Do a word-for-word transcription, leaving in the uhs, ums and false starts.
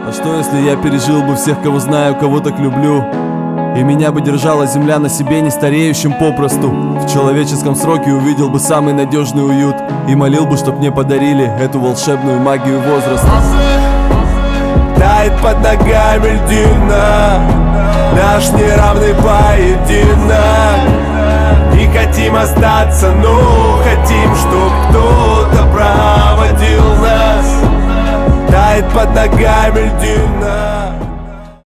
А что если я пережил бы всех, кого знаю, кого так люблю, и меня бы держала земля на себе, не стареющим попросту? В человеческом сроке увидел бы самый надежный уют и молил бы, чтоб мне подарили эту волшебную магию возраста. Тает под ногами льдина, наш неравный поединок. Не хотим остаться, но хотим, чтоб кто-то проводил нас. Тает под ногами льдина.